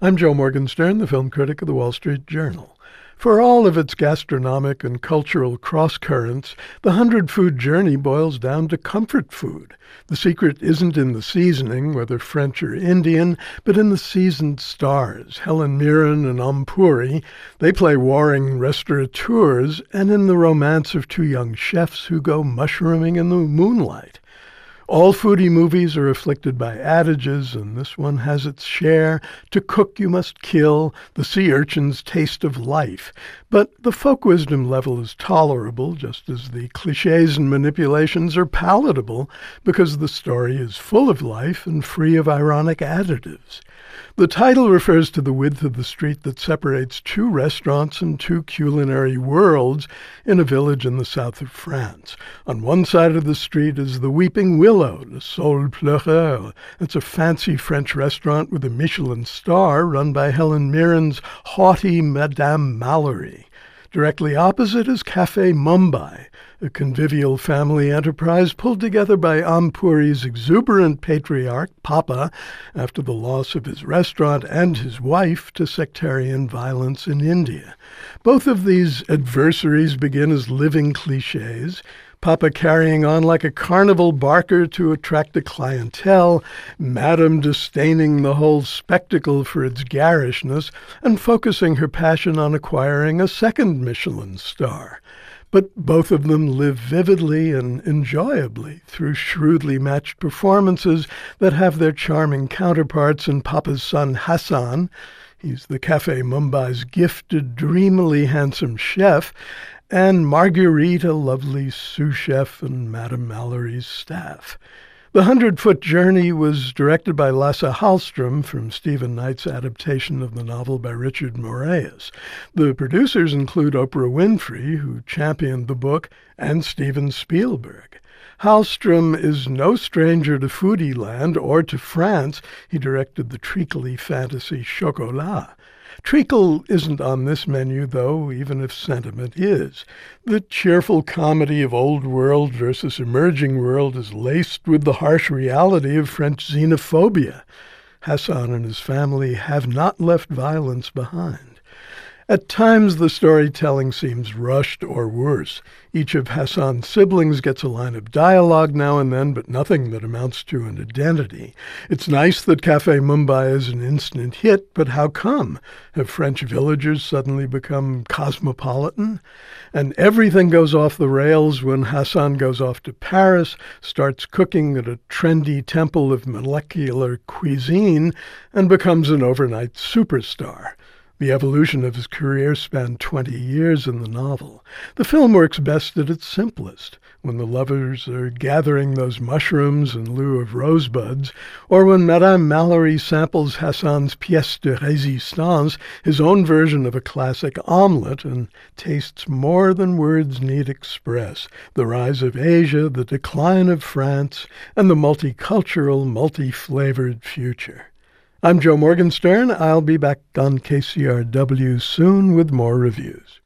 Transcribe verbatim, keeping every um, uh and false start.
I'm Joe Morgenstern, the film critic of the Wall Street Journal. For all of its gastronomic and cultural cross-currents, the Hundred Food Journey boils down to comfort food. The secret isn't in the seasoning, whether French or Indian, but in the seasoned stars, Helen Mirren and Om Puri. They play warring restaurateurs, and in the romance of two young chefs who go mushrooming in the moonlight. All foodie movies are afflicted by adages, and this one has its share. To cook you must kill, the sea urchin's taste of life. But the folk wisdom level is tolerable, just as the cliches and manipulations are palatable, because the story is full of life and free of ironic additives. The title refers to the width of the street that separates two restaurants and two culinary worlds in a village in the south of France. On one side of the street is the Weeping Willow, Le Saule Pleureur. It's a fancy French restaurant with a Michelin star run by Helen Mirren's haughty Madame Mallory. Directly opposite is Café Mumbai, a convivial family enterprise pulled together by Om Puri's exuberant patriarch, Papa, after the loss of his restaurant and his wife to sectarian violence in India. Both of these adversaries begin as living cliches, Papa carrying on like a carnival barker to attract a clientele, Madame disdaining the whole spectacle for its garishness and focusing her passion on acquiring a second Michelin star. But both of them live vividly and enjoyably through shrewdly matched performances that have their charming counterparts in Papa's son Hassan. He's the Café Mumbai's gifted, dreamily handsome chef, and Marguerite, a lovely sous chef and Madame Mallory's staff. The Hundred-Foot Journey was directed by Lasse Hallström from Stephen Knight's adaptation of the novel by Richard Moraes. The producers include Oprah Winfrey, who championed the book, and Steven Spielberg. Hallström is no stranger to foodie land or to France. He directed the treacly fantasy Chocolat. Treacle isn't on this menu, though, even if sentiment is. The cheerful comedy of old world versus emerging world is laced with the harsh reality of French xenophobia. Hassan and his family have not left violence behind. At times, the storytelling seems rushed or worse. Each of Hassan's siblings gets a line of dialogue now and then, but nothing that amounts to an identity. It's nice that Café Mumbai is an instant hit, but how come? Have French villagers suddenly become cosmopolitan? And everything goes off the rails when Hassan goes off to Paris, starts cooking at a trendy temple of molecular cuisine, and becomes an overnight superstar. The evolution of his career spanned twenty years in the novel. The film works best at its simplest, when the lovers are gathering those mushrooms in lieu of rosebuds, or when Madame Mallory samples Hassan's pièce de résistance, his own version of a classic omelette, and tastes more than words need express: the rise of Asia, the decline of France, and the multicultural, multi-flavored future. I'm Joe Morgenstern. I'll be back on K C R W soon with more reviews.